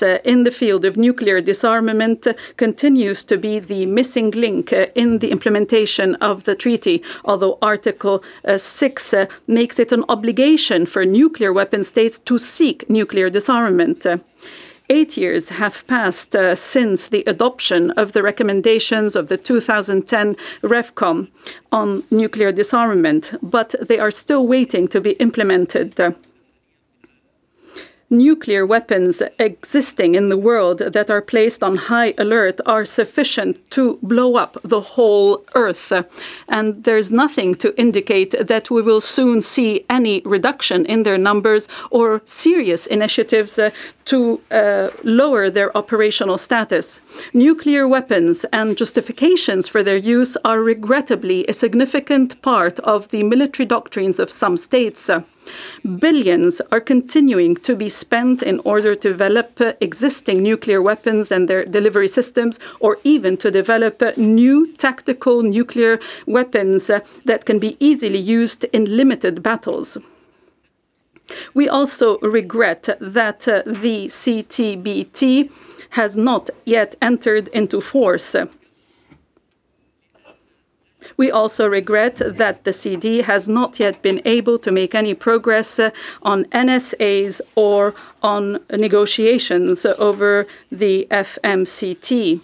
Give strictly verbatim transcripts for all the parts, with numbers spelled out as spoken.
uh, in the field of nuclear disarmament uh, continues to be the missing link uh, in the implementation of the treaty, although Article uh, six uh, makes it an obligation for nuclear weapon states to seek nuclear disarmament. Uh, Eight years have passed uh, since the adoption of the recommendations of the two thousand ten REVCOM on nuclear disarmament, but they are still waiting to be implemented. Uh, Nuclear weapons existing in the world that are placed on high alert are sufficient to blow up the whole Earth. And there's nothing to indicate that we will soon see any reduction in their numbers or serious initiatives uh, to uh, lower their operational status. Nuclear weapons and justifications for their use are regrettably a significant part of the military doctrines of some states. Billions are continuing to be spent in order to develop uh, existing nuclear weapons and their delivery systems, or even to develop uh, new tactical nuclear weapons uh, that can be easily used in limited battles. We also regret that uh, the C T B T has not yet entered into force. We also regret that the C D has not yet been able to make any progress uh, on N S As or on negotiations over the F M C T.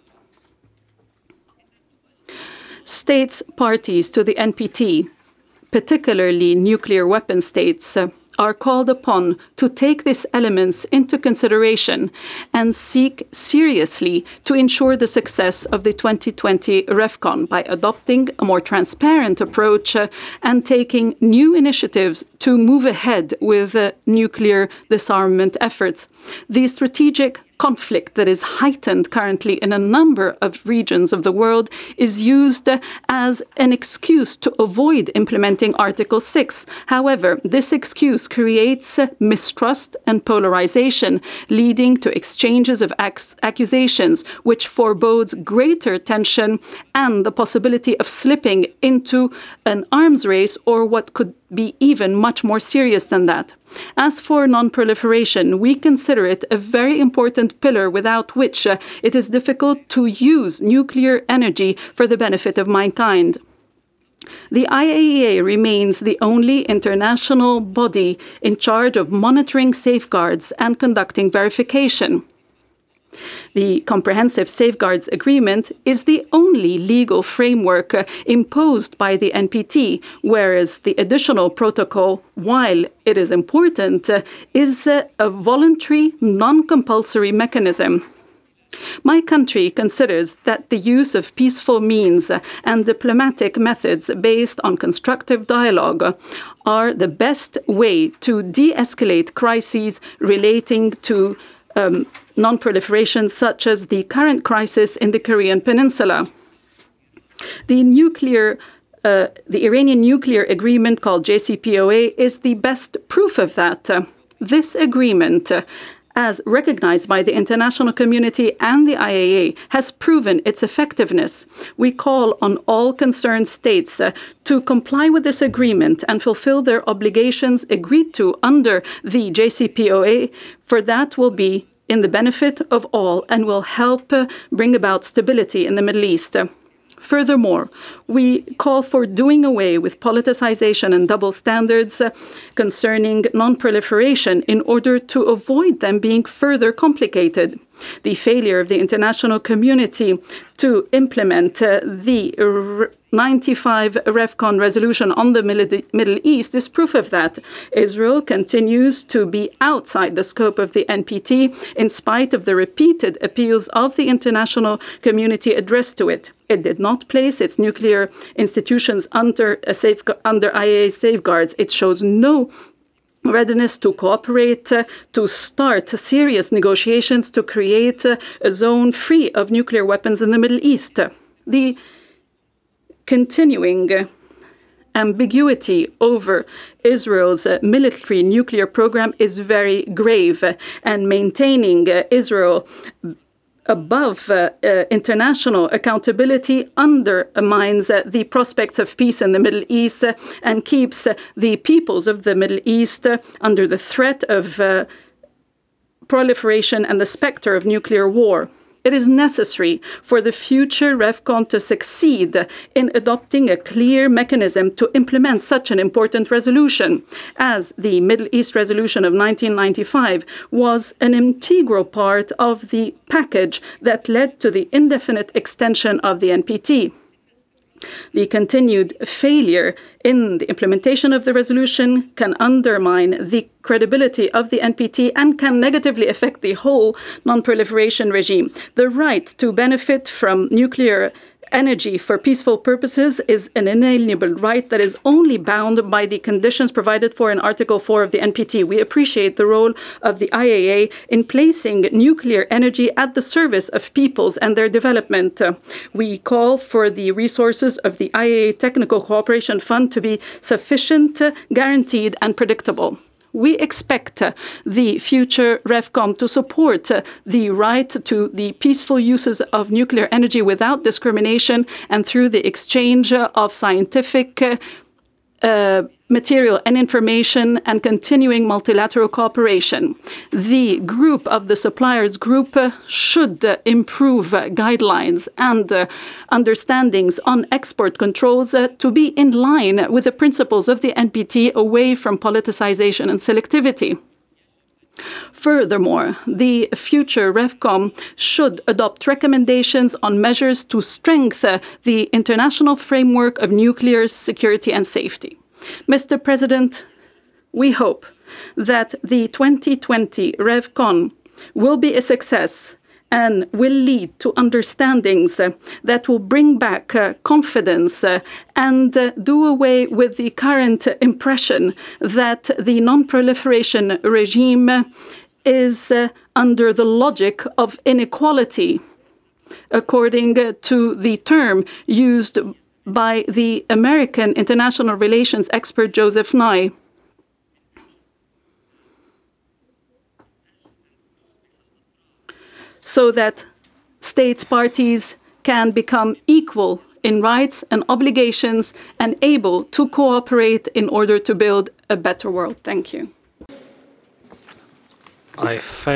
States parties to the N P T, particularly nuclear weapon states, uh, are called upon to take these elements into consideration and seek seriously to ensure the success of the twenty twenty REVCON by adopting a more transparent approach uh, and taking new initiatives to move ahead with uh, nuclear disarmament efforts. The strategic conflict that is heightened currently in a number of regions of the world is used as an excuse to avoid implementing Article six. However, this excuse creates mistrust and polarization, leading to exchanges of ac- accusations, which forebodes greater tension and the possibility of slipping into an arms race or what could be even much more serious than that. As for non-proliferation, we consider it a very important pillar without which uh, it is difficult to use nuclear energy for the benefit of mankind. The I A E A remains the only international body in charge of monitoring safeguards and conducting verification. The Comprehensive Safeguards Agreement is the only legal framework uh, imposed by the N P T, whereas the additional protocol, while it is important, uh, is uh, a voluntary, non-compulsory mechanism. My country considers that the use of peaceful means and diplomatic methods based on constructive dialogue are the best way to de-escalate crises relating to um, non-proliferation, such as the current crisis in the Korean Peninsula. The nuclear Uh, the Iranian nuclear agreement, called J C P O A, is the best proof of that. Uh, this agreement, uh, as recognized by the international community and the I A E A, has proven its effectiveness. We call on all concerned states uh, to comply with this agreement and fulfill their obligations agreed to under the J C P O A, for that will be in the benefit of all and will help uh, bring about stability in the Middle East. Furthermore, we call for doing away with politicization and double standards uh, concerning non-proliferation in order to avoid them being further complicated. The failure of the international community to implement uh, the ninety-five REVCON resolution on the Middle East is proof of that. Israel continues to be outside the scope of the N P T in spite of the repeated appeals of the international community addressed to it. It did not place its nuclear institutions under, a safe, under I A E A safeguards. It shows no readiness to cooperate, uh, to start serious negotiations to create uh, a zone free of nuclear weapons in the Middle East. The continuing uh, ambiguity over Israel's uh, military nuclear program is very grave, uh, and maintaining uh, Israel above uh, uh, international accountability undermines uh, the prospects of peace in the Middle East uh, and keeps uh, the peoples of the Middle East uh, under the threat of uh, proliferation and the specter of nuclear war. It is necessary for the future RevCon to succeed in adopting a clear mechanism to implement such an important resolution, as the Middle East Resolution of nineteen ninety-five was an integral part of the package that led to the indefinite extension of the N P T. The continued failure in the implementation of the resolution can undermine the credibility of the N P T and can negatively affect the whole non-proliferation regime. The right to benefit from nuclear energy for peaceful purposes is an inalienable right that is only bound by the conditions provided for in Article four of the N P T. We appreciate the role of the I A A in placing nuclear energy at the service of peoples and their development. Uh, we call for the resources of the I A A Technical Cooperation Fund to be sufficient, uh, guaranteed, and predictable. We expect uh, the future RevCom to support uh, the right to the peaceful uses of nuclear energy without discrimination and through the exchange uh, of scientific uh, uh, material and information and continuing multilateral cooperation. The group of the suppliers group uh, should uh, improve uh, guidelines and uh, understandings on export controls uh, to be in line with the principles of the N P T, away from politicization and selectivity. Furthermore, the future RevCom should adopt recommendations on measures to strengthen the international framework of nuclear security and safety. Mister President, we hope that the twenty twenty RevCon will be a success and will lead to understandings uh, that will bring back uh, confidence uh, and uh, do away with the current impression that the non-proliferation regime is uh, under the logic of inequality, according uh, to the term used by the American international relations expert Joseph Nye. So that states parties can become equal in rights and obligations and able to cooperate in order to build a better world. Thank you. I